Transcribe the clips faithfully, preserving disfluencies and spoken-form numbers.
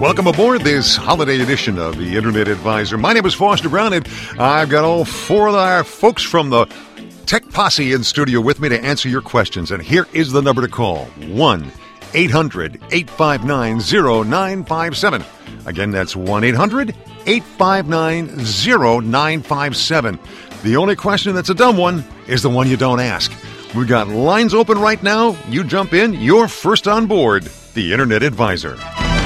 Welcome aboard this holiday edition of the Internet Advisor. My name is Foster Brown, and I've got all four of our folks from the Tech Posse in studio with me to answer your questions. And here is the number to call, one eight hundred eight five nine zero nine five seven. Again, that's one eight hundred eight five nine zero nine five seven. The only question that's a dumb one is the one you don't ask. We've got lines open right now. You jump in. You're first on board the Internet Advisor.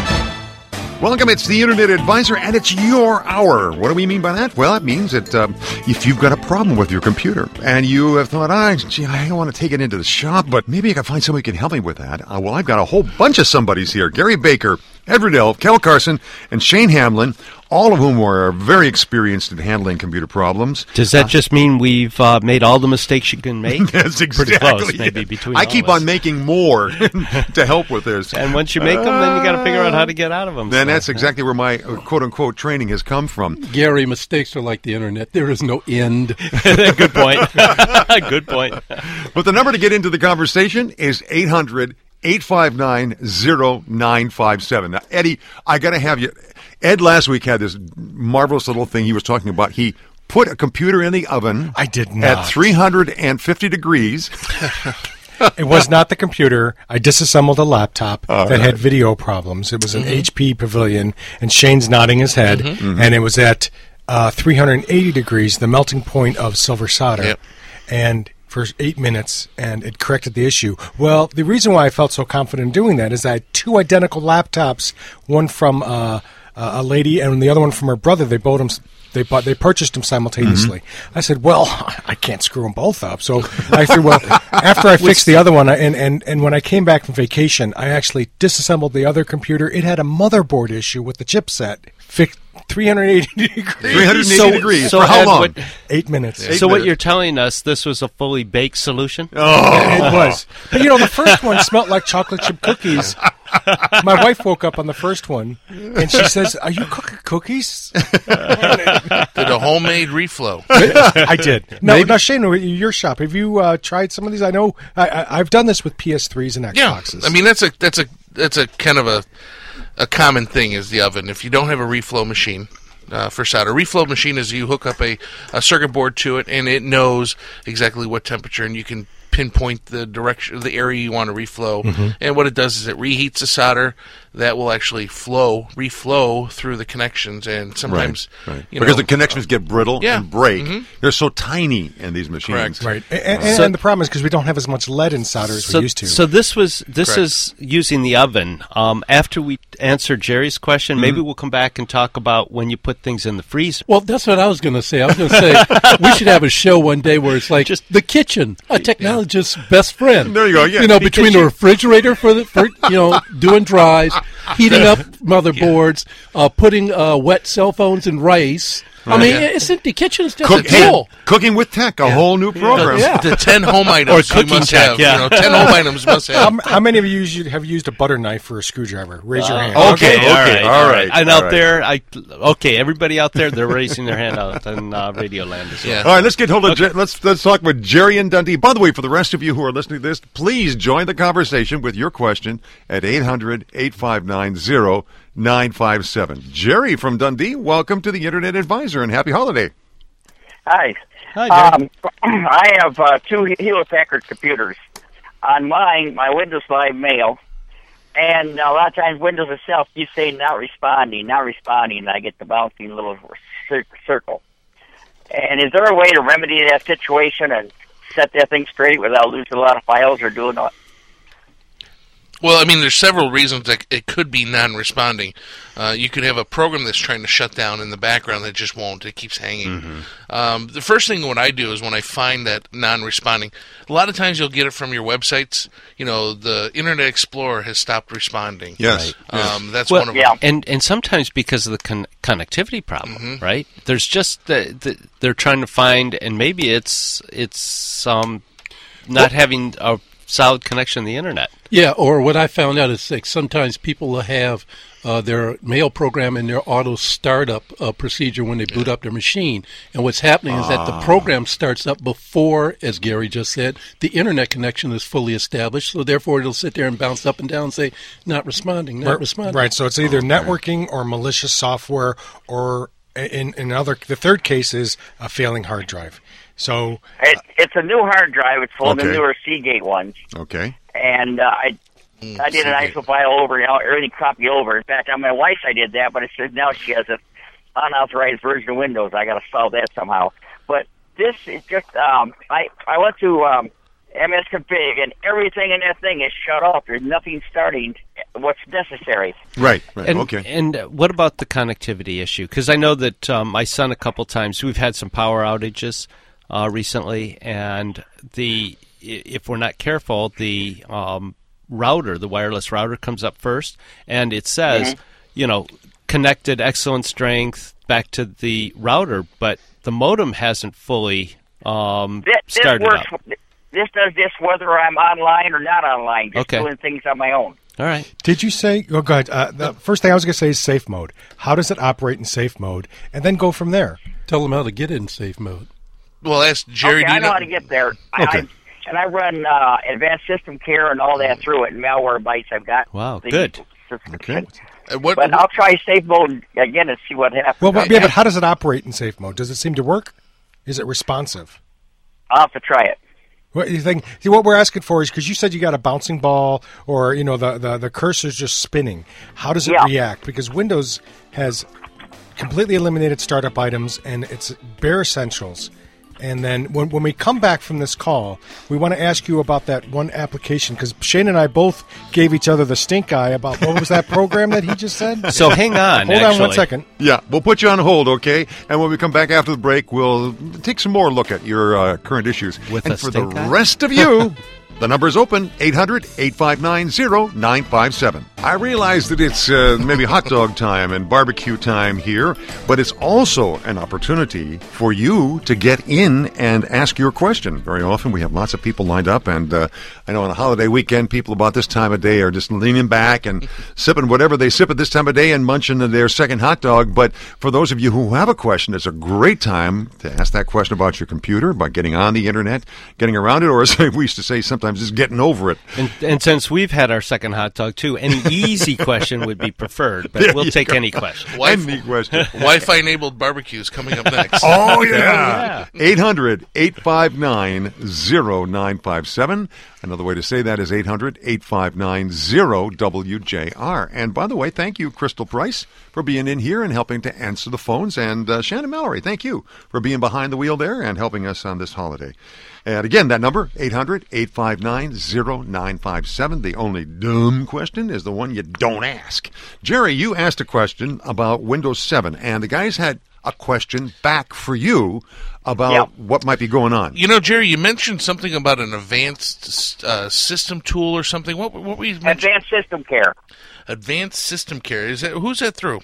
Welcome, it's the Internet Advisor, and it's your hour. What do we mean by that? Well, it means that um, if you've got a problem with your computer and you have thought, ah, gee, I don't want to take it into the shop, but maybe I can find somebody who can help me with that. Uh, well, I've got a whole bunch of somebodies here. Gary Baker, Ed Riddell, Kel Carson, and Shane Hamlin, all of whom are very experienced in handling computer problems. Does that uh, just mean we've uh, made all the mistakes you can make? That's exactly. Pretty close, maybe, between I all keep of us. on making more to help with this. And once you make them, then you got to figure out how to get out of them. Then so, that's exactly where my uh, quote-unquote training has come from. Gary, mistakes are like the Internet. There is no end. Good point. Good point. But the number to get into the conversation is eight hundred eight five nine zero nine five seven. Now, Eddie, I got to have you. Ed last week had this marvelous little thing he was talking about. He put a computer in the oven. I did not. At three hundred fifty degrees. It was not the computer. I disassembled a laptop All that right. had video problems. It was an H P Pavilion, and Shane's nodding his head, Mm-hmm. and it was at uh, three hundred eighty degrees, the melting point of silver solder. Yep. And for eight minutes, and it corrected the issue. Well, the reason why I felt so confident in doing that is I had two identical laptops, one from uh, a lady and the other one from her brother. They bought them. They bought. They purchased them simultaneously. I said, "Well, I can't screw them both up." So I said, "Well, after I fixed the other one, I, and and and when I came back from vacation, I actually disassembled the other computer. It had a motherboard issue with the chipset. Fixed three hundred eighty degrees. three hundred eighty So- degrees. so For how Ed, long? what- Eight minutes. Eight so what minutes. you're telling us, this was a fully baked solution? Oh. It was. But, you know, the first one smelled like chocolate chip cookies. My wife woke up on the first one, and she says, "Are you cooking cookies?" Did a homemade reflow. I did. Now, now, Shane, your shop, have you uh, tried some of these? I know I, I, I've done this with P S threes and Yeah, Xboxes. I mean that's a that's a that's a kind of a a common thing is the oven. If you don't have a reflow machine uh, for solder, reflow machine is you hook up a, a circuit board to it and it knows exactly what temperature, and you can pinpoint the direction, the area you want to reflow. Mm-hmm. And what it does is it reheats the solder that will actually flow, reflow through the connections, and sometimes Right, right. you Because know, the connections get brittle yeah. and break. Mhm. They're so tiny in these machines. Correct. right. And, and, So- and the problem is because we don't have as much lead in solder as So, we used to. so this was this Correct. is using the oven. Um, after we answer Jerry's question, maybe we'll come back and talk about when you put things in the freezer. Well, that's what I was going to say. I was going to say we should have a show one day where it's like Just- the kitchen, a technologist's best friend. There you go, yeah. You know, Because between the you- refrigerator for the for you know doing dries, heating up motherboards, uh, putting uh, wet cell phones in rice. I mean, Yeah. isn't the kitchen's just Cook, a hey, tool? cooking with tech, a whole new program. Yeah. the ten home items you cooking must tech, have. yeah. You know, ten home items must how, have. how many of you used, have used a butter knife for a screwdriver? Raise your hand. Okay, okay, all right, And all out right. there, I okay, everybody out there, they're raising their hand out in uh, Radio Land as well. Yeah. All right, let's get hold of Jer- let's let's talk with Jerry and Dundee. By the way, for the rest of you who are listening to this, please join the conversation with your question at eight hundred eight five nine zero nine five seven. Jerry from Dundee, welcome to the Internet Advisor and happy holiday. Hi. Hi, Jerry. Um, I have uh, two Hewlett Packard computers. On mine, my Windows Live Mail, and a lot of times Windows itself, you say not responding, not responding, and I get the bouncing little cir- circle. And is there a way to remedy that situation and set that thing straight without losing a lot of files or doing all? Well, I mean, there's several reasons that it could be non-responding. Uh, you could have a program that's trying to shut down in the background that just won't. It keeps hanging. Mm-hmm. Um, the first thing what I do is when I find that non-responding, a lot of times you'll get it from your websites. You know, the Internet Explorer has stopped responding. Yes. Um, that's Well, one of Yeah. them. And and sometimes because of the con- connectivity problem, right? There's just the, the, they're trying to find, and maybe it's it's um not having a solid connection to the internet. Yeah, or what I found out is like sometimes people will have uh, their mail program in their auto startup uh, procedure when they boot up their machine. And what's happening is that the program starts up before, as Gary just said, the internet connection is fully established. So therefore, it'll sit there and bounce up and down and say, not responding, not right, responding. Right, so it's either networking or malicious software, or in, in other, the third case is a failing hard drive. So It, it's a new hard drive. It's full of Okay. the newer Seagate ones. Okay. And uh, I Mm, I did an Seagate. I S O file over, you know, everything copy over. In fact, on my wife's I did that, but it says now she has an unauthorized version of Windows. I got to solve that somehow. But this is just, um, I, I went to um, M S config, and everything in that thing is shut off. There's nothing starting what's necessary. Right. Right. And, okay. and uh, what about the connectivity issue? Because I know that um, my son a couple times, we've had some power outages uh, recently, and the i- if we're not careful, the um, router, the wireless router comes up first, and it says, you know, connected, excellent strength, back to the router, but the modem hasn't fully um, This, this started works. up. This does this whether I'm online or not online, just Okay. doing things on my own. All right. did you say, oh, go ahead. Uh, the first thing I was going to say is safe mode. How does it operate in safe mode? And then go from there. Tell them how to get it in safe mode. Well, ask Jerry. Okay, do I you know how to get there. I, Okay. I, and I run uh, advanced system care and all that through it, and malware bytes I've got. Wow, the good. subscription. Uh, what, But I'll try safe mode again and see what happens. Well, but, yeah, but how does it operate in safe mode? Does it seem to work? Is it responsive? I'll have to try it. What you think? See, what we're asking for is because you said you got a bouncing ball, or you know the, the the cursor's just spinning. How does it Yeah. react? Because Windows has completely eliminated startup items and it's bare essentials. And then when when we come back from this call, we want to ask you about that one application because Shane and I both gave each other the stink eye about what was that program that he just said. So hang on. Hold actually. on one second. Yeah, we'll put you on hold, okay? And when we come back after the break, we'll take some more look at your uh, current issues. With and a for the stink eye? rest of you, the number's open, eight hundred, eight five nine, zero nine five seven. I realize that it's uh, maybe hot dog time and barbecue time here, but it's also an opportunity for you to get in and ask your question. Very often we have lots of people lined up, and uh, I know on a holiday weekend, people about this time of day are just leaning back and sipping whatever they sip at this time of day and munching their second hot dog. But for those of you who have a question, it's a great time to ask that question about your computer, by getting on the internet, getting around it, or as we used to say sometimes, just getting over it. And, and since we've had our second hot dog too, any easy question would be preferred, but we'll you take go. any question. Any question. Wi-Fi enabled barbecues coming up next. Oh, yeah. eight hundred, eight five nine, zero nine five seven. Another way to say that is eight hundred, eight five nine, zero W J R. And by the way, thank you, Crystal Price, for being in here and helping to answer the phones. And uh, Shannon Mallory, thank you for being behind the wheel there and helping us on this holiday. And again, that number, eight hundred, eight five nine, zero nine five seven. The only dumb question is the one you don't ask. Jerry, you asked a question about Windows seven, and the guys had a question back for you about Yep. what might be going on. You know, Jerry, you mentioned something about an advanced uh, system tool or something. What, what were you mentioning? Advanced system care. Advanced system care. Is that who's that through?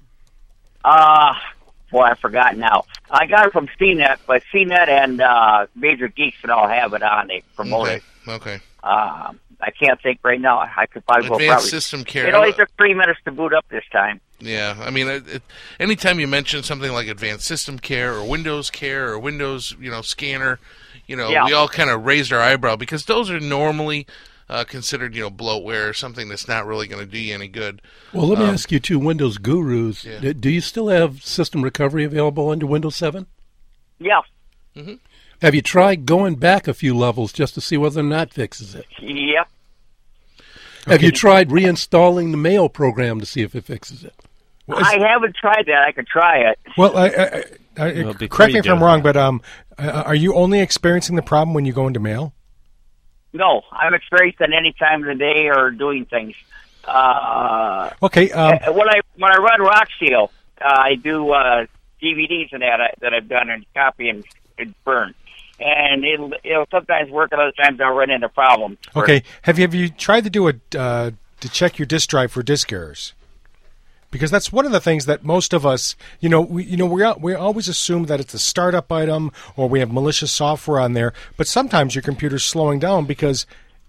Uh, boy, I forgot now. I got it from C net, but C net and uh, Major Geeks and all have it on. They promote Okay. it. Okay. Uh, I can't think right now. I could probably go Advanced probably. system care. It only took three minutes to boot up this time. Yeah, I mean, it, it, anytime you mention something like advanced system care or Windows care or Windows, you know, scanner, you know, Yeah. we all kind of raised our eyebrow because those are normally uh, considered, you know, bloatware or something that's not really going to do you any good. Well, let me Um, ask you, two Windows gurus. yeah. d- Do you still have system recovery available under Windows seven? Yeah. Have you tried going back a few levels just to see whether or not it fixes it? Yep. Have you tried reinstalling the mail program to see if it fixes it? I haven't tried that. I could try it. Well, I, I, I, Well, before correct me you if do I'm it. wrong, but um, uh, are you only experiencing the problem when you go into mail? No, I'm experienced at any time of the day or doing things. Uh, Okay. Um, Uh, when I when I run Rockseal, uh, I do uh, D V Ds and that I, that I've done and copy and, and burn, and it'll it'll sometimes work, and other times I'll run into problems. for- okay. Have you have you tried to do a uh, to check your disk drive for disk errors? Because that's one of the things that most of us, you know, we you know we al- we always assume that it's a startup item or we have malicious software on there, but sometimes your computer's slowing down because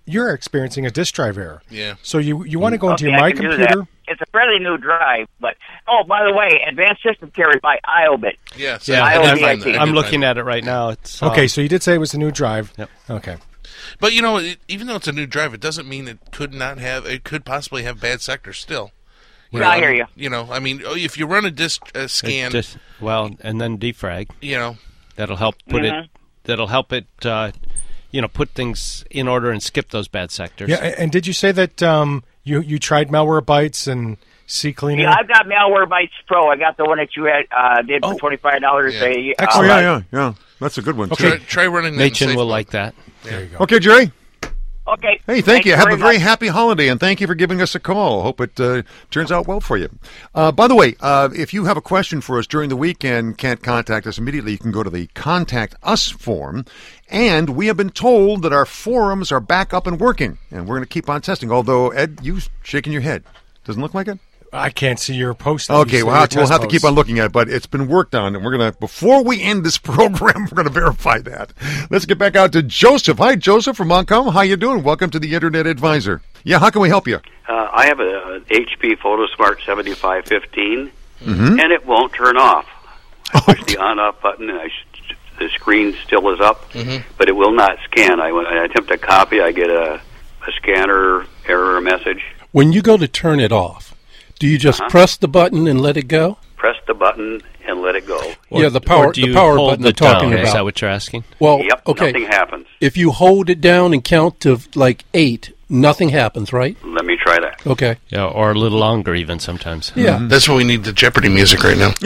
you're experiencing a disk drive error. Yeah. So you you want to go into Okay, your I My can do Computer. that. It's a fairly new drive, but oh, by the way, Advanced System Carrier by IOBIT. Yes. Yeah, I and O I'm, B I T. I'm looking at it right now. It's um, Okay, so you did say it was a new drive. Yep. Okay. But, you know, it, even though it's a new drive, it doesn't mean it could not have, it could possibly have bad sectors still. You Yeah, know, I hear you. You know, I mean, oh, if you run a disk uh, it scan, just- well, and then defrag. you know, That'll help put Mhm. it. That'll help it. Uh, you know, put things in order and skip those bad sectors. Yeah, a- and did you say that um, you you tried Malwarebytes and CCleaner? Yeah, I've got Malwarebytes Pro. I got the one that you had uh, did for Oh. twenty-five dollars Yeah. a Oh, Excellent. yeah, yeah, yeah. That's a good one, Okay. too. try, try running that in Machen safe will mode. like that. There you go. Okay, Jerry. Okay. Hey, thank you. Have a very much. happy holiday, and thank you for giving us a call. Hope it uh, turns out well for you. Uh, by the way, uh, if you have a question for us during the week and can't contact us immediately, you can go to the Contact Us form. And we have been told that our forums are back up and working, and we're going to keep on testing. Although, Ed, you shaking your head. Doesn't look like it? I can't see your post. that Okay, you we'll say, have, your we'll test have to keep posts. on looking at it, but it's been worked on, and we're going to, before we end this program, we're going to verify that. Let's get back out to Joseph. Hi, Joseph from Montcalm. How you doing? Welcome to the Internet Advisor. Yeah, how can we help you? Uh, I have a, an H P PhotoSmart seventy-five fifteen, Mm-hmm. and it won't turn off. I push the on-off button, and I sh- the screen still is up, Mm-hmm. but it will not scan. I, when I attempt to copy, I get a, a scanner error message. When you go to turn it off, do you just Uh-huh. press the button and let it go? Press the button and let it go. yeah, the power Or do you the power hold button it I'm talking down? about. Is that what you're asking? well, Yep, okay. nothing happens. If you hold it down and count to like eight, nothing happens, right? Let me try that. Okay. Yeah, or a little longer even sometimes. Yeah. That's why we need the Jeopardy music right now.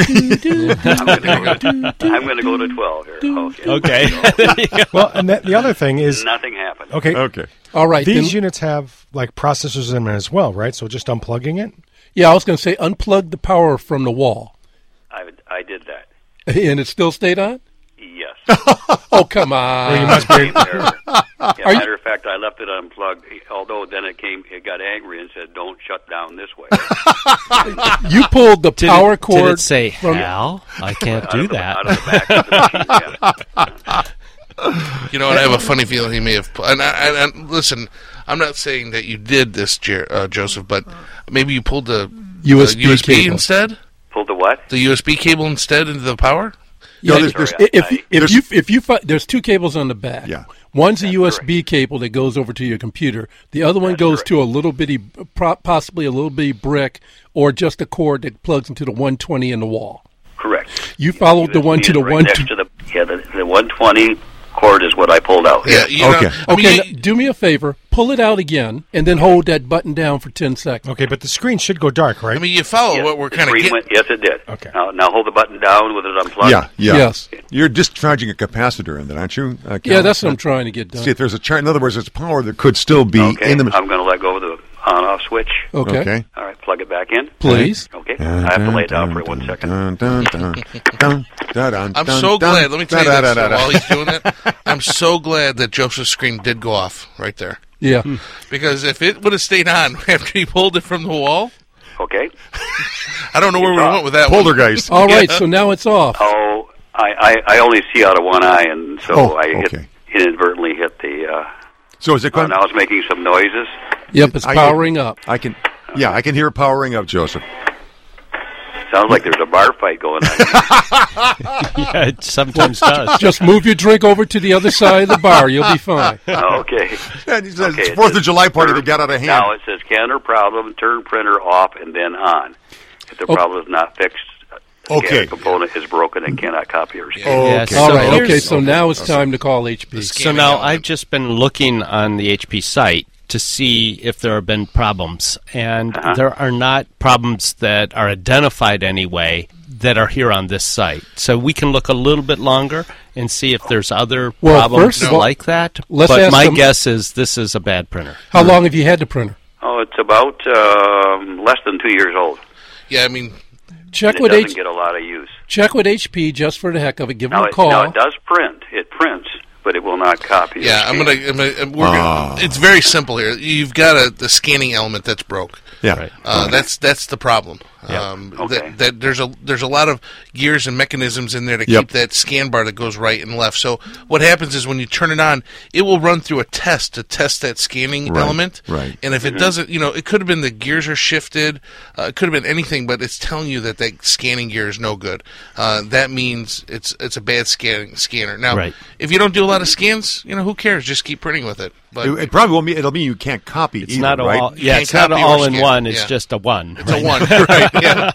I'm going to go, I'm gonna go to twelve here. Okay. Okay. Well, and that, the other thing is, Nothing happens. okay, Okay. All right. these then- units have like processors in them as well, right? So just unplugging it. yeah, I was going to say unplug the power from the wall, I, I did that. and it still stayed on. Yes. Oh, come on. Well, you must be. Came there. Yeah, Are you- matter of fact, I left it unplugged. Although then it came, it got angry and said, "Don't shut down this way." You pulled the Did power it, cord. did it say from- Hal? I can't Out do of the- that. Out of the back of the machine. Yeah. You know what? I have a funny feeling he may have. And, I, and, and listen, I'm not saying that you did this, Jer- uh, Joseph, but maybe you pulled the U S B uh, U S B cable. instead. Pulled the what? The U S B cable instead into the power. Yeah, there's- if there's- if, I- if there's- you if you fi- there's two cables on the back. Yeah. One's a That's U S B cable that goes over to your computer. The other one That's goes correct. to a little bitty, pro- possibly a little bitty brick, or just a cord that plugs into the one twenty in the wall. Correct. You followed the one U S B to the is right one. next To, to the yeah the, the one twenty cord is what I pulled out. Yeah. You know, Okay. I mean, okay, you- now, do me a favor. Pull it out again, and then hold that button down for ten seconds. Okay, but the screen should go dark, right? I mean, you follow Yes, what we're the kind of screen getting. went- Yes, it did. Okay. Now, now hold the button down with it unplugged. Yeah, yeah. Yes. You're discharging a capacitor in that, aren't you? Uh, Yeah, Cal? that's what I'm trying to get done. See, if there's a chart, in other words, there's power that could still be Okay. in the I'm machine. going to let go of the on-off switch. Okay, Okay. All right, plug it back in. please. Okay. I have to lay it down for one second. I'm so glad. Let me tell you this uh, while he's doing it. I'm so glad that Joseph's screen did go off right there. Yeah. Because if it would have stayed on after he pulled it from the wall, Okay. I don't know where we went with that one. Poltergeist. All right, Yeah. so now it's off. Oh, I, I, I only see out of one eye, and so Oh, I hit, okay. inadvertently hit the. Uh, So is it oh, going? now it's making some noises. Yep, it's I- powering up. I can. Yeah, I can hear it powering up, Joseph. Sounds like there's a bar fight going on. Yeah, it sometimes does. Just move your drink over to the other side of the bar. You'll be fine. Okay. Yeah, he says Okay, it's it Fourth says of July party turn- that got out of hand. Now it says scanner problem, turn printer off, and then on. If the Okay. problem is not fixed, the Okay. scanner component is broken and cannot copy or scan. Okay. Yes. All So right. here's- Okay. So now it's time to call H P. The So scanning now element. I've just been looking on the H P site to see if there have been problems, and Uh-huh. there are not problems that are identified anyway that are here on this site. So we can look a little bit longer and see if there's other Well, problems first of all, like that. let's but ask my them- guess is this is a bad printer. How long have you had the printer? Oh, it's about um, less than two years old. Yeah, I mean, Check And it with doesn't H. get a lot of use. Check with H P just for the heck of it. Give them Now a it, call. now it does print. It prints, but it will not copy. or yeah, I'm scan. gonna. I'm gonna we're Ah. gonna it's very simple here. You've got a the scanning element that's broke. Yeah. Right. Uh, That's that's the problem. Yeah. Um, Okay. that, that there's a there's a lot of gears and mechanisms in there to Yep. keep that scan bar that goes right and left. So what happens is when you turn it on, it will run through a test to test that scanning Right, element. right. And if it doesn't, you know, it could have been the gears are shifted. Uh, it could have been anything, but it's telling you that that scanning gear is no good. Uh, that means it's it's a bad scanning scanner. Now, Right. if you don't do a lot of scans, you know, who cares? Just keep printing with it. But It, it probably won't mean, it'll mean you can't copy It's either, not right? all. Yeah, can't it's not copy or all in scan. one. It's Yeah. just a one. it's a one, right?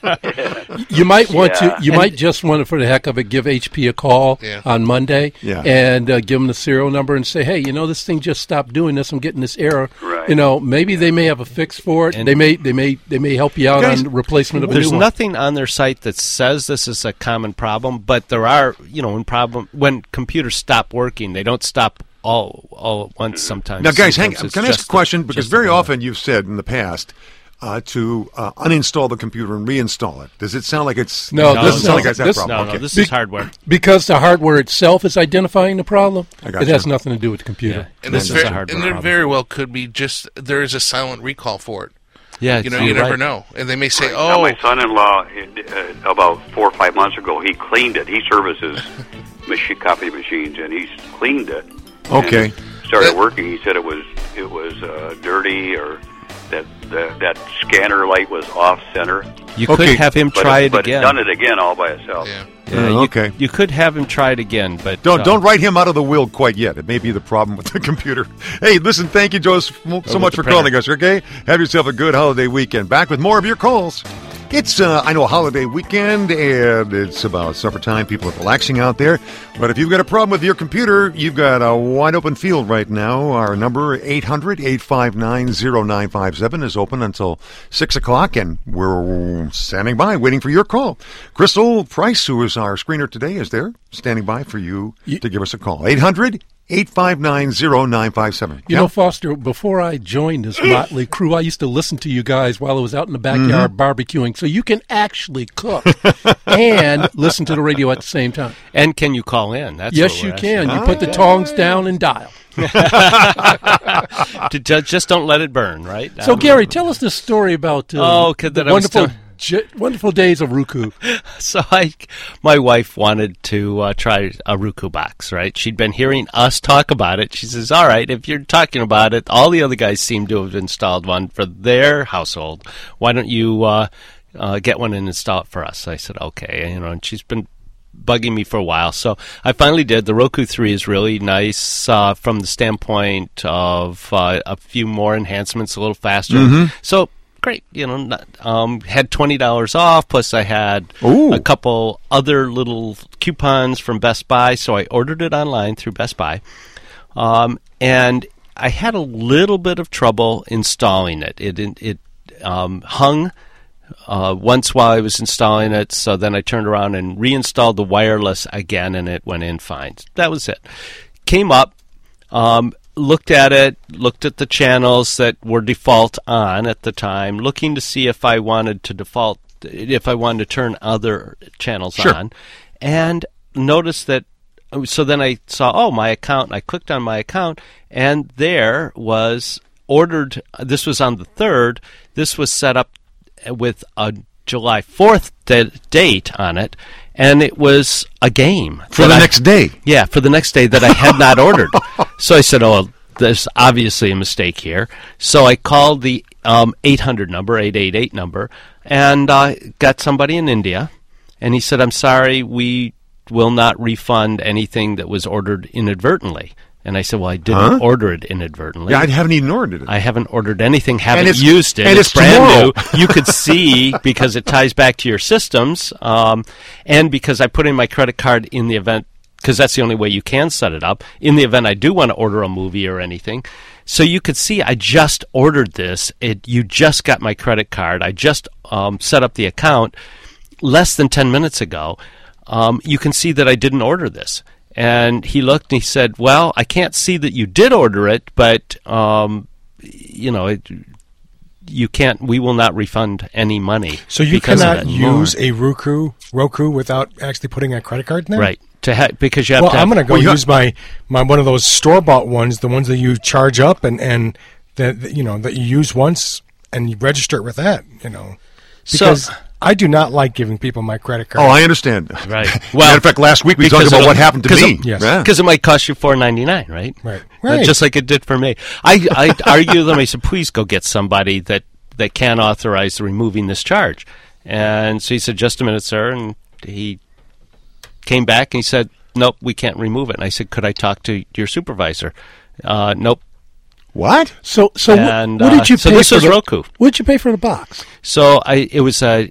Yeah. You might want Yeah. to. You might just want to, for the heck of it, give H P a call Yeah. on Monday Yeah. and uh, give them the serial number and say, "Hey, you know, this thing just stopped doing this. I'm getting this error. Right. You know, maybe they may have a fix for it. And- they may, they may, they may help you out Guys, on replacement of a There's new one." nothing on their site that says this is a common problem, but there are, you know, when problem when computers stop working, they don't stop all all at once. Sometimes. Now, guys, hang, Sometimes it's can I ask a just question? the- Because just very the- often you've said in the past uh, to uh, uninstall the computer and reinstall it. Does it sound like it's No, it this- doesn't sound like no, it's that this- problem? No, no, Okay. this Be- is hardware. Because the hardware itself is identifying the problem. I got It you. has nothing to do with the computer. And, This this is a very, hardware and there problem. very well could be just there is a silent recall for it. Yeah, You know, you're you never right. know, and they may say, Now, "Oh, my son-in-law, uh, about four or five months ago, he cleaned it. He services machine, copy machines, and he's cleaned it. Okay. And started That- working. He said it was it was uh, dirty, or that the, that scanner light was off center. You Okay. could have him But try it, it but again. it done it again all by itself. yeah." Yeah, Uh, you, okay. You could have him try it again, but Don't uh, don't write him out of the will quite yet. It may be the problem with the computer. Hey, listen, thank you, Joe, so much the for printer. calling us. Okay, have yourself a good holiday weekend. Back with more of your calls. It's uh, I know a holiday weekend, and it's about supper time. People are relaxing out there. But if you've got a problem with your computer, you've got a wide open field right now. Our number eight hundred, eight five nine, zero nine five seven is open until six o'clock, and we're standing by waiting for your call. Crystal Price, who is our screener today, is there standing by for you to give us a call. eight hundred, eight five nine, zero nine five seven. You know, Foster, before I joined this motley crew, I used to listen to you guys while I was out in the backyard Mm-hmm. barbecuing. So you can actually cook and listen to the radio at the same time. And can you call in? That's Yes, what you we're can. You Ah. put the tongs down and dial. asking. To- ju- Just don't let it burn, right? So, Um, Gary, tell us this story about uh, Oh, 'cause the that I was wonderful, tell- j- wonderful days of Roku. So I, my wife wanted to uh, try a Roku box, right? She'd been hearing us talk about it. She says, all right, if you're talking about it, all the other guys seem to have installed one for their household. Why don't you uh, uh, get one and install it for us? I said, okay. You know, and she's been bugging me for a while. So I finally did. The Roku three is really nice uh, from the standpoint of uh, a few more enhancements, a little faster. So great, you know, not, um, had twenty dollars off, plus I had Ooh. a couple other little coupons from Best Buy, so I ordered it online through Best Buy. Um, and I had a little bit of trouble installing it. It, it, it um, hung uh, once while I was installing it, so then I turned around and reinstalled the wireless again, and it went in fine. That was it. Came up, um, looked at it, looked at the channels that were default on at the time, looking to see if I wanted to default, if I wanted to turn other channels Sure. on, and noticed that. So then I saw, oh, my account, and I clicked on my account, and there was ordered, this was on the third, this was set up with a July fourth da- date on it, and it was a game. For that the I- next day. Yeah, for the next day that I had not ordered. So I said, oh, there's obviously a mistake here. So I called the um, eight hundred number, eight eight eight number, and uh, got somebody in India, and he said, I'm sorry, we will not refund anything that was ordered inadvertently. And I said, well, I didn't Huh? order it inadvertently. Yeah, I haven't even ordered it. I haven't ordered anything, haven't it's- used it. and it's brand tomorrow. new. You could see because it ties back to your systems, um, and because I put in my credit card in the event, because that's the only way you can set it up, in the event I do want to order a movie or anything. So you could see I just ordered this. It, you just got my credit card. I just um, set up the account less than ten minutes ago. Um, you can see that I didn't order this. And he looked and he said, well, I can't see that you did order it, but, um, you know, it, you can't, we will not refund any money. So you because of cannot it. use a Roku Roku without actually putting a credit card in there? Right. To ha- because you have Well, to have, I'm going to go Well, you use my, my one of those store bought ones, the ones that you charge up and and that that, you know that you use once and you register it with that. You know, So- because I do not like giving people my credit card. Oh, I understand. Right. Well, matter of fact, last week we talked about what happened to me. Yes. Yeah. Because it might cost you four ninety nine, right? Right. Uh, Right. Just like it did for me. I I argued with them. I said, please go get somebody that that can authorize removing this charge. And so he said, just a minute, sir. And he came back and he said, nope, we can't remove it. And I said, could I talk to your supervisor? Uh, nope. What? So, so And, what, what did uh, you so pay this for was the, Roku. What did you pay for the box? So I it was uh,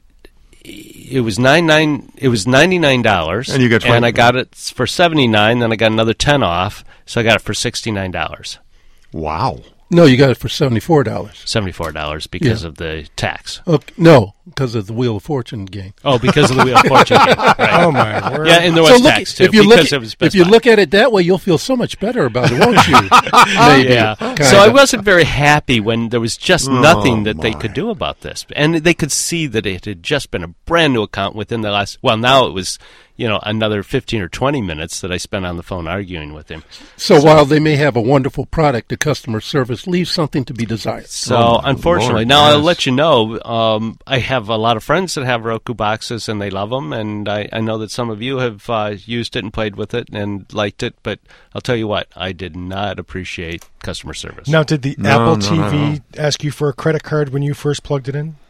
it was nine nine it was ninety nine dollars, And you got and twenty- I got it for seventy nine. Then I got another ten off, so I got it for sixty nine dollars. Wow. No, you got it for seventy-four dollars. Seventy four dollars because Yeah. of the tax. Okay, no, because of the Wheel of Fortune game. Oh, because of the Wheel of Fortune. game. Right. Oh my word! Yeah, and there was So look, tax too. if you because look, it was if Best you Buy. look at it that way, you'll feel so much better about it, won't you? Maybe. Yeah. Kinda. So I wasn't very happy when there was just Oh, nothing that they my. could do about this. And they could see that it had just been a brand new account within the last, well, now it was, you know, another fifteen or twenty minutes that I spent on the phone arguing with him. So while they may have a wonderful product, the customer service leaves something to be desired. So Oh, my unfortunately, Lord, now I'll yes. let you know, um, I have a lot of friends that have Roku boxes and they love them. And I, I know that some of you have uh, used it and played with it and liked it. But I'll tell you what, I did not appreciate customer service. Now, did the No, Apple no, T V no, no. ask you for a credit card when you first plugged it in?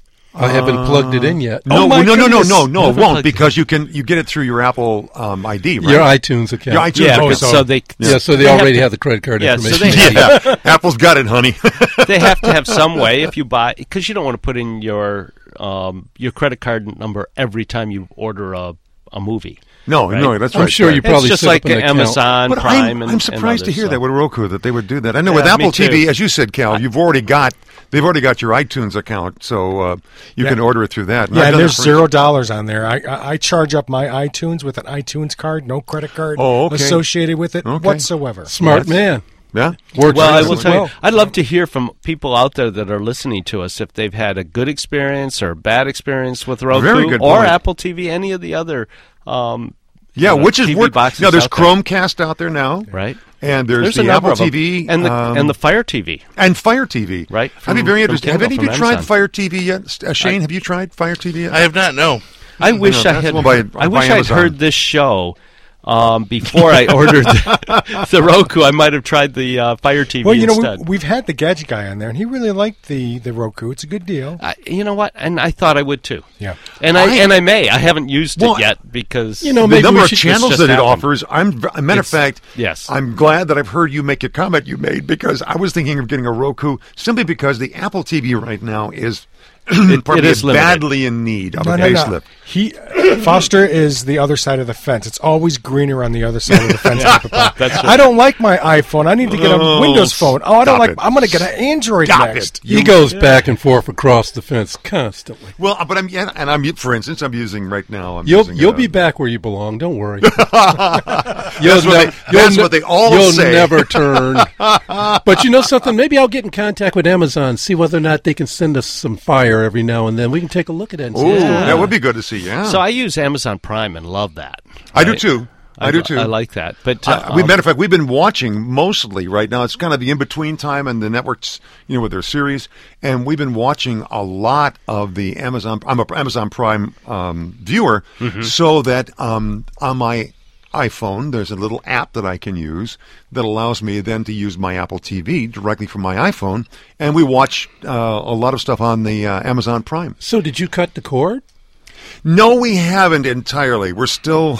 I haven't plugged it in yet. No, Oh, my no, no, no, goodness. no, no, it Never won't plugged because you can you get it through your Apple um, I D, right? Your iTunes account. Your iTunes Yeah, account. but so they yeah, so they, have already to- have the credit card Yeah, so information. they have- yeah, Apple's got it, honey. they have to have some way if you buy, because you don't want to put in your um, your credit card number every time you order a a movie. no, Right. no, that's I'm right. sure you It's probably just set like up an account. Amazon But Prime. I'm, and, I'm surprised and to hear others, that so. with Roku that they would do that. I know with Yeah, Apple me T V, too. as you said, Cal, you've already got they've already got your iTunes account, so uh, you Yeah. can order it through that. Yeah, I've and done there's it for- zero dollars on there. I, I I charge up my iTunes with an iTunes card, no credit card Oh, okay. associated with it Okay. whatsoever. Smart man. Yeah. Works Well, I just will as tell well. you, I'd love to hear from people out there that are listening to us if they've had a good experience or a bad experience with Roku Very good or point. Apple T V, any of the other. Um, Yeah, you know, which is T V work. boxes Now there's out there. Chromecast out there now, Right. and there's, There's a the number Apple of them. T V and the um, and the Fire T V. and Fire T V. Right, I'd be from- very from interested. Have Kindle, any of you from tried Amazon. Fire T V yet? Uh, Shane, have you tried Fire T V yet? I have not. No. I wish no, I that's had. one by- I by wish I'd Amazon. heard this show um, before I ordered the, the Roku. I might have tried the uh, Fire T V Well, you know, instead. we, we've had the Gadget Guy on there, and he really liked the, the Roku. It's a good deal. I, you know what? And I thought I would too. Yeah. And I, I- and I may. I haven't used Well, it yet because you know, the maybe number we of should- channels just that it happened. offers. I'm a matter of It's- fact. yes. I'm glad that I've heard you make a comment you made because I was thinking of getting a Roku simply because the Apple T V right now is. pardon it me, is limited. badly in need of No, a no, no. facelift. He Foster is the other side of the fence. It's always greener on the other side of the fence. That's right. I don't like my iPhone. I need to get a Oh, Windows phone. Oh, I don't stop like. it. I'm going to get an Android Stop next. it. He goes back and forth across the fence constantly. Well, but I'm yeah, and I'm for instance I'm using right now. I'm You'll using, you'll uh, be back where you belong. Don't worry. That's what they- you'll that's ne- what they all you'll say. never turn. But you know something? Maybe I'll get in contact with Amazon, see whether or not they can send us some fire every now and then. We can take a look at it. And see Ooh, what's going on. that would be good to see. Yeah, So I use Amazon Prime and love that. I do right? too. I, do too. I like that. But uh, Uh, we, um, matter of fact, we've been watching mostly right now. It's kind of the in between time, and the networks, you know, with their series, and we've been watching a lot of the Amazon. I'm a Amazon Prime um, viewer, Mm-hmm. so that um, on my iPhone, there's a little app that I can use that allows me then to use my Apple T V directly from my iPhone, and we watch uh, a lot of stuff on the uh, Amazon Prime. So did you cut the cord? No, we haven't entirely. We're still.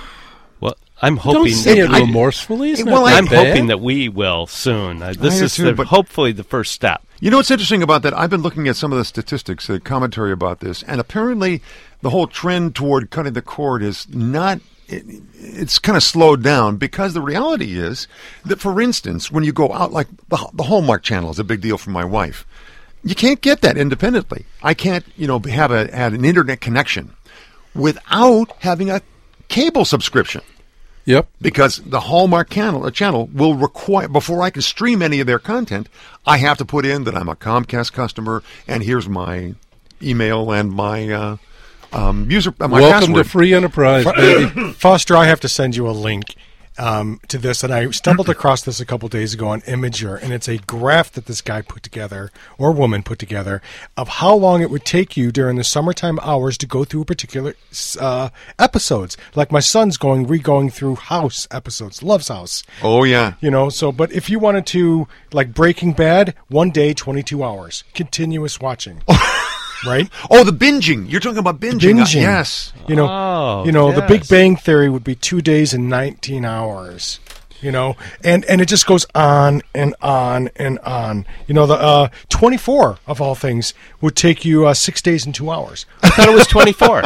well, I'm Don't hoping. say it that, remorsefully. It's Well, not that I'm bad. hoping that we will soon. Uh, this I do is too, the, but- hopefully the first step. You know what's interesting about that? I've been looking at some of the statistics, the commentary about this, and apparently the whole trend toward cutting the cord is not. It, it's kind of slowed down because the reality is that, for instance, when you go out, like the, the Hallmark Channel is a big deal for my wife. You can't get that independently. I can't, you know, have a have an internet connection without having a cable subscription. Yep. Because the Hallmark channel, a channel will require, before I can stream any of their content, I have to put in that I'm a Comcast customer, and here's my email and my uh, um, user, uh, my Welcome password. to free enterprise, baby. Foster, I have to send you a link. um, to this, and I stumbled across this a couple days ago on Imager, and it's a graph that this guy put together, or woman put together, of how long it would take you during the summertime hours to go through particular uh, episodes. Like my son's going, re-going through House episodes, Love's House. Oh, yeah. You know, so, but if you wanted to, like Breaking Bad, one day, twenty-two hours, continuous watching. Right? Oh, the binging. You're talking about binging. Binging. Uh, yes. You know, Oh, you know, the Big yes. Bang Theory would be two days and nineteen hours. You know, and, and it just goes on and on and on. You know, the uh, twenty-four of all things would take you uh, six days and two hours. I thought it was twenty-four.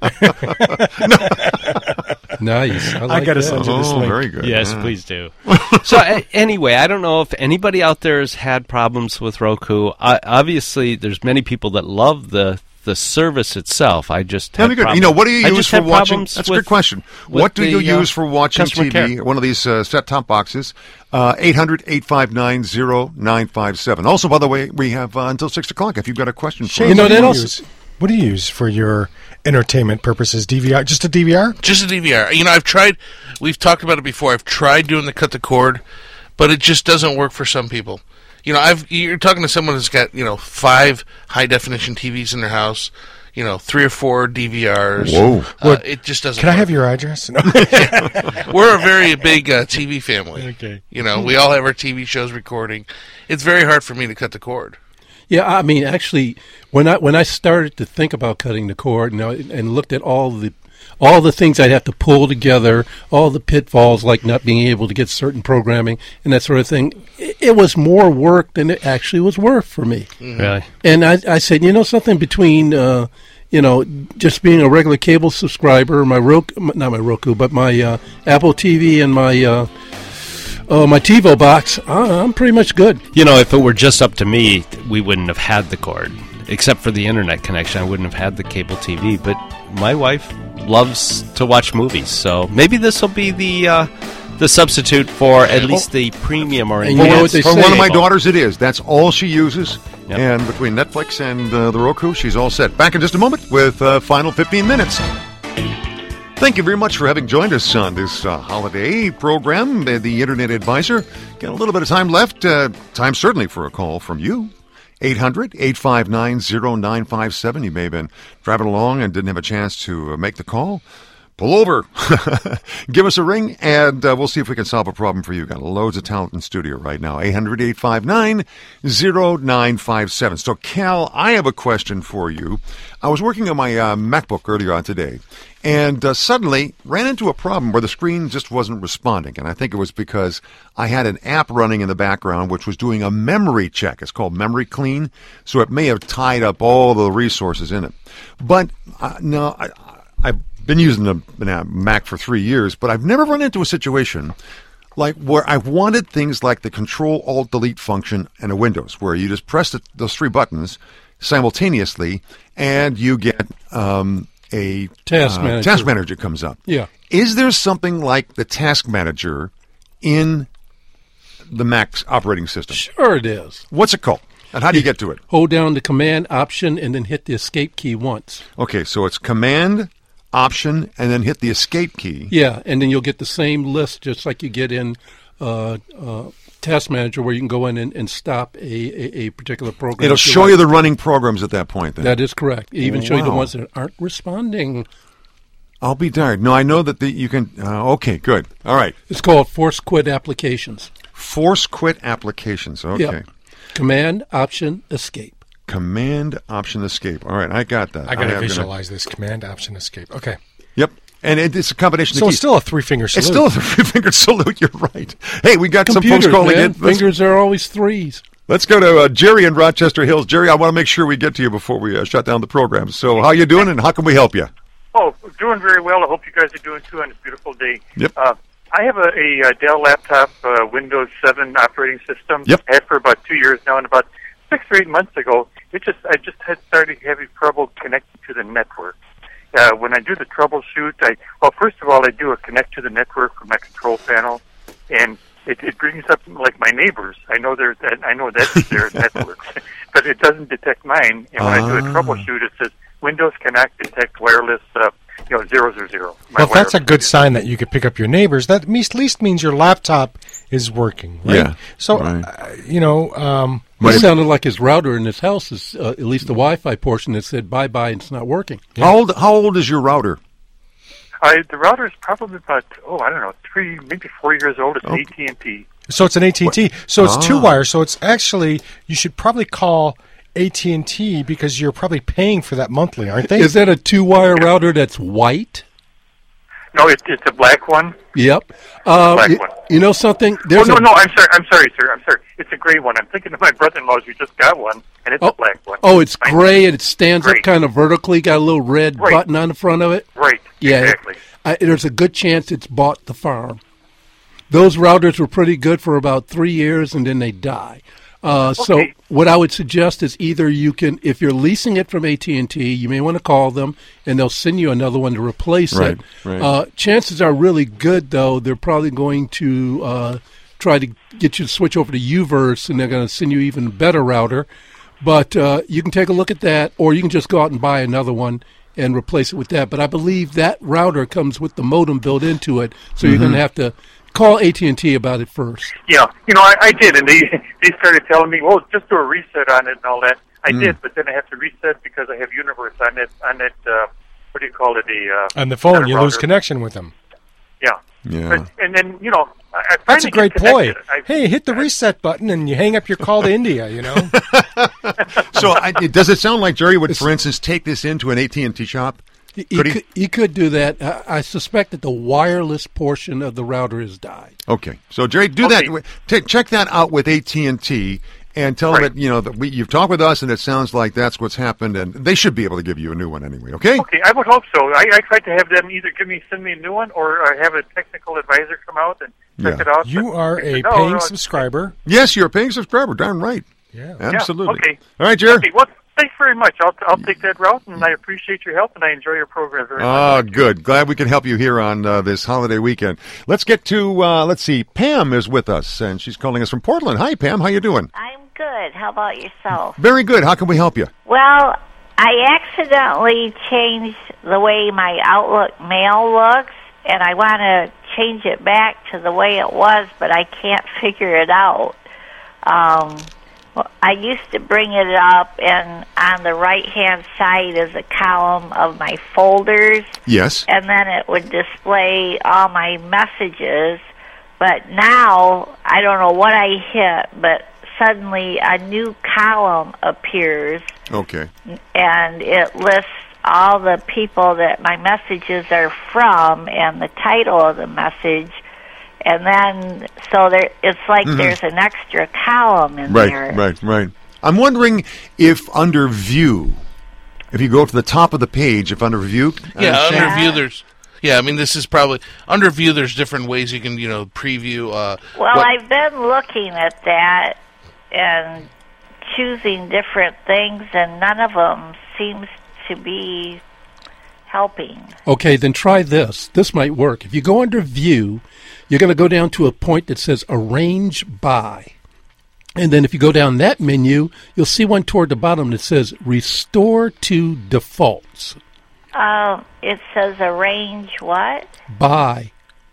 Nice. I, I like got to that. send you this Oh, link. very good. Yes, Yeah. please do. So a- anyway, I don't know if anybody out there has had problems with Roku. I, obviously, there's many people that love the the service itself. I just Very had good. prob- You know, what do you I use just for had watching? problems That's a with- good question. with What do you the, uh, use for watching customer T V? care. One of these uh, set-top boxes. Uh, eight hundred, eight five nine, zero nine five seven. Also, by the way, we have uh, until six o'clock if you've got a question for Shane, us. You know, what do that you also- use? What do you use for your entertainment purposes? D V R? Just a D V R? Just a D V R. You know, I've tried. We've talked about it before. I've tried doing the cut the cord, but it just doesn't work for some people. You know, I've you're talking to someone who's got you know five high definition T Vs in their house. You know, three or four D V Rs. Whoa. Uh, What- it just doesn't. Can I work. have your address? No. We're a very big uh, T V family. Okay. You know, we all have our T V shows recording. It's very hard for me to cut the cord. Yeah, I mean, actually, when I when I started to think about cutting the cord, you know, and looked at all the all the things I'd have to pull together, all the pitfalls like not being able to get certain programming and that sort of thing, it, it was more work than it actually was worth for me. Really? And I, I said, you know, something between, uh, you know, just being a regular cable subscriber, my Roku, not my Roku, but my uh, Apple T V and my uh, oh, my TiVo box, uh, I'm pretty much good. You know, if it were just up to me, we wouldn't have had the cord. Except for the internet connection, I wouldn't have had the cable T V. But my wife loves to watch movies, so maybe this will be the uh, the substitute for at least the premium or And you know what enhanced they For say. one of my cable. daughters, it is. That's all she uses. Yep. And between Netflix and uh, the Roku, she's all set. Back in just a moment with uh, final fifteen minutes. Thank you very much for having joined us on this uh, holiday program, uh, the Internet Advisor. Got a little bit of time left. Uh, time certainly for a call from you. eight hundred, eight five nine, zero nine five seven. You may have been driving along and didn't have a chance to uh, make the call. Pull over. Give us a ring, and uh, we'll see if we can solve a problem for you. Got loads of talent in studio right now. eight hundred, eight five nine, zero nine five seven. So, Cal, I have a question for you. I was working on my uh, MacBook earlier on today, and uh, suddenly ran into a problem where the screen just wasn't responding. And I think it was because I had an app running in the background which was doing a memory check. It's called Memory Clean, so it may have tied up all the resources in it. But, uh, no, I, I've been using a, a Mac for three years, but I've never run into a situation like where I've wanted things like the Control-Alt-Delete function in a Windows, where you just press the, those three buttons simultaneously, and you get um, a Task uh, Manager. Task Manager comes up. Yeah. Is there something like the Task Manager in the Mac's operating system? Sure it is. What's it called? And how do you get to it? Hold down the Command Option and then hit the Escape key once. Okay, so it's Command, Option, and then hit the Escape key. Yeah, and then you'll get the same list just like you get in uh, uh, Task Manager, where you can go in and, and stop a, a, a particular program. It'll if show want. you the running programs at that point. Then That is correct. It even show you the Wow. ones that aren't responding. I'll be darned. No, I know that the, you can. Uh, okay, good. All right. It's called Force Quit Applications. Force quit applications. Okay. Yep. Command Option Escape. Command Option Escape. All right, I got that. I got to have gonna- visualize this. Command, Option, Escape. Okay. Yep. And it, it's a combination So of it's keys. still a three-finger salute. It's still a three-fingered salute. You're right. Hey, we got Computers, some folks calling man. in. Let's, Fingers are always threes. let's go to uh, Jerry in Rochester Hills. Jerry, I want to make sure we get to you before we uh, shut down the program. So, how you doing, and how can we help you? Oh, doing very well. I hope you guys are doing too on this beautiful day. Yep. Uh, I have a, a, uh Dell laptop, uh, Windows seven operating system. Yep. I've had for about two years now, and about six or eight months ago, it just I just had started having trouble connecting to the network. Uh, when I do the troubleshoot, I well, first of all, I do a connect to the network from my control panel, and it, it brings up like my neighbors. I know there's that. I know that's their network, but it doesn't detect mine. And when I do a Ah. troubleshoot, it says Windows cannot detect wireless uh, you know, zero zero zero. My Well, if that's a wire- good sign that you could pick up your neighbors, that at least means your laptop is working, right? Yeah, So, right. uh, you know, um, It sounded like his router in his house is uh, at least the Wi-Fi portion that said bye bye and it's not working. How old? How old is your router? I, the router is probably about, oh, I don't know, three, maybe four years old. It's Okay. A T and T. so it's an A T and T. So it's Ah. two wire. So it's actually, you should probably call A T and T because you're probably paying for that monthly, aren't they? Is that a two-wire router that's white? No, it, it's a black one. Yep. Uh, Black you, one. you know something? Oh, There's no, a, no, I'm sorry, I'm sorry, sir, I'm sorry. It's a gray one. I'm thinking of my brother-in-law's. We just got one, and it's oh, a black one. oh, it's I- gray and it stands Gray. up kind of vertically, got a little red Right. button on the front of it. Right, Yeah, exactly. I, there's a good chance it's bought the farm. Those routers were pretty good for about three years, and then they die. Uh, So Okay. what I would suggest is either you can, if you're leasing it from A T and T, you may want to call them, and they'll send you another one to replace Right, it. right. Uh, chances are really good, though. They're probably going to uh, try to get you to switch over to UVerse, and they're going to send you even a better router. But uh, you can take a look at that, or you can just go out and buy another one and replace it with that. But I believe that router comes with the modem built into it, so you're going to have to call A T and T about it first. Yeah, you know, I, I did, and they they started telling me, well, just do a reset on it and all that. I Mm. did, but then I have to reset because I have Universe on it, on it, uh, what do you call it, the... Uh, On the phone, on a you lose router. connection with them. Yeah. Yeah. But, and then, you know, I, I That's a finally great get ploy. connected. I- Hey, hit the reset button and you hang up your call to India, you know? So, I, does it sound like Jerry would, for instance, take this into an A T and T shop? You, Could he? could, you could do that. I, I suspect that the wireless portion of the router has died. Okay, so Jerry, do Okay. that. Take, check that out with A T and T, and tell Right. them that you know that we, you've talked with us, and it sounds like that's what's happened, and they should be able to give you a new one anyway. Okay. Okay, I would hope so. I, I tried to have them either give me, send me a new one, or uh, have a technical advisor come out and check Yeah. it out. You But are they a said, no, paying no, subscriber. Yes, you're a paying subscriber. Darn right. Yeah. Absolutely. okay. All right, Jerry. Okay, well, thanks very much. I'll, I'll take that route, and I appreciate your help, and I enjoy your program very Oh, much. good. Glad we can help you here on uh, this holiday weekend. Let's get to, uh, let's see, Pam is with us, and she's calling us from Portland. Hi, Pam. How you doing? I'm good. How about yourself? Very good. How can we help you? Well, I accidentally changed the way my Outlook mail looks, and I want to change it back to the way it was, but I can't figure it out. Um, well, I used to bring it up, and on the right-hand side is a column of my folders, Yes. and then it would display all my messages. But now, I don't know what I hit, but suddenly a new column appears, Okay. and it lists all the people that my messages are from and the title of the message. And then, so there, it's like there's an extra column in Right, there. right, right. I'm wondering if under View, if you go to the top of the page, if under View, Yeah, uh, under view there's. Yeah, I mean this is probably under view. There's different ways you can you know preview. Uh, Well, what- I've been looking at that and choosing different things, and none of them seems to be helping. Okay, then try this. This might work. If you go under View, you're going to go down to a point that says Arrange By. And then if you go down that menu, you'll see one toward the bottom that says Restore to Defaults. Um, it says arrange what? By.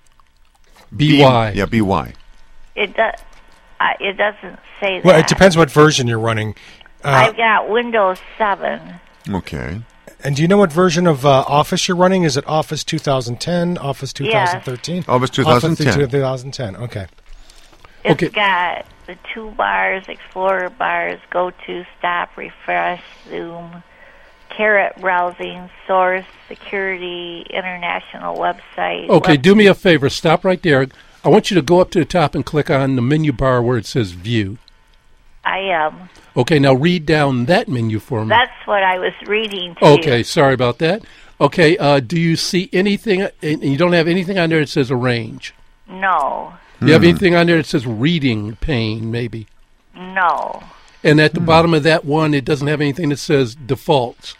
B Y. Yeah, B Y. It does. Uh, it doesn't say that. Well, it depends what version you're running. Uh, I've got Windows seven. Okay. and do you know what version of uh, Office you're running? Is it Office twenty ten, Office twenty thirteen? Office twenty ten. Office twenty ten, okay. It's Okay. got the two bars, Explorer bars, Go To, Stop, Refresh, Zoom, Carrot Browsing, Source, Security, International Website. Okay, web- do me a favor. Stop right there. I want you to go up to the top and click on the menu bar where it says View. I am. Okay, now read down that menu for me. That's what I was reading to you. Okay, sorry about that. Okay, uh, do you see anything, and you don't have anything on there that says Arrange? No. Do you have anything on there that says Reading Pane, maybe? No. And at the bottom of that one, it doesn't have anything that says Defaults.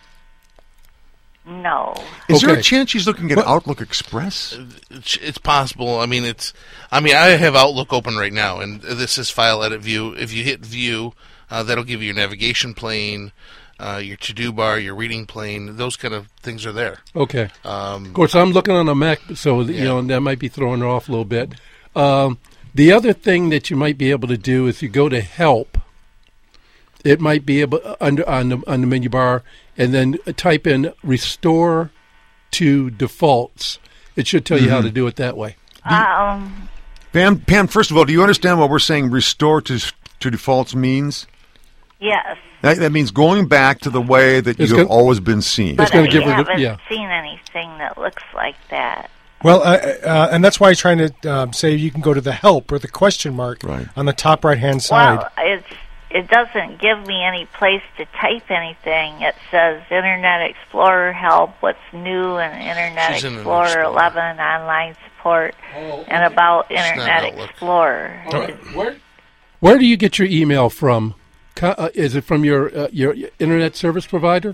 No. Is there a Okay. chance she's looking at Outlook Express? it's, it's possible. I mean, it's. I mean, I have Outlook open right now, and this is File Edit View. If you hit View, uh, that'll give you your navigation plane. uh, your to-do bar, your reading plane, those kind of things are there. Okay. Um, of course, I'm looking on a Mac, so you Yeah. know that might be throwing her off a little bit. Um, the other thing that you might be able to do is you go to Help. It might be able under on the on the menu bar, and then type in Restore to Defaults. It should tell you how to do it that way. Um, Pam, Pam, first of all, do you understand what we're saying restore to, to defaults means? yes, That, that means going back to the way that It's you have gonna- always been seen. but gonna I give her the- haven't yeah. seen anything that looks like that. Well, uh, uh, and that's why I'm trying to um, say you can go to the help or the question mark Right. on the top right-hand side. Well, it's it doesn't give me any place to type anything. It says Internet Explorer help, what's new, and Internet She's in an Explorer Explorer. eleven online support, and about Internet Outlook. Explorer. All right. Where where do you get your email from? Co- Uh, is it from your uh, your internet service provider?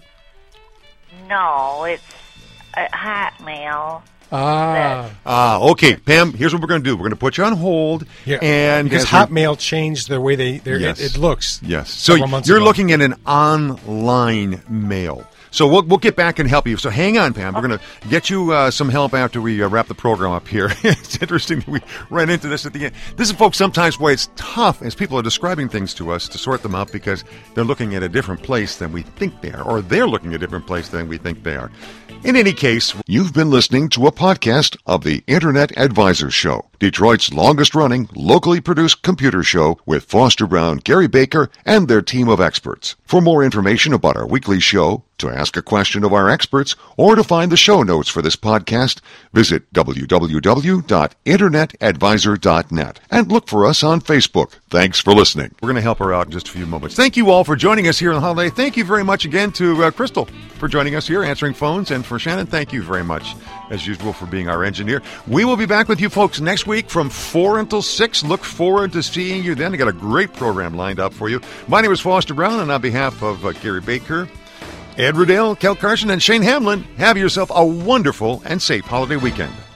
No, it's a Hotmail. Ah, Ah, okay, Pam. Here's what we're going to do. We're going to put you on hold, Yeah, and because as we- Hotmail changed the way they they're- Yes. it, it looks. Yes. So several months you're ago. looking at an online mail. So we'll we'll get back and help you. So hang on, Pam. We're going to get you uh, some help after we uh, wrap the program up here. It's interesting that we ran into this at the end. This is, folks, sometimes why it's tough as people are describing things to us to sort them out because they're looking at a different place than we think they are, or they're looking at a different place than we think they are. In any case, you've been listening to a podcast of the Internet Advisor Show, Detroit's longest-running, locally produced computer show with Foster Brown, Gary Baker, and their team of experts. For more information about our weekly show, to ask a question of our experts, or to find the show notes for this podcast, visit w w w dot internet advisor dot net and look for us on Facebook. Thanks for listening. We're going to help her out in just a few moments. Thank you all for joining us here on the holiday. Thank you very much again to uh, Crystal for joining us here, answering phones, and for Shannon, thank you very much, as usual, for being our engineer. We will be back with you folks next week from four until six. Look forward to seeing you then. I got a great program lined up for you. My name is Foster Brown, and on behalf of uh, Gary Baker, Ed Riddell, Kel Carson, and Shane Hamlin, have yourself a wonderful and safe holiday weekend.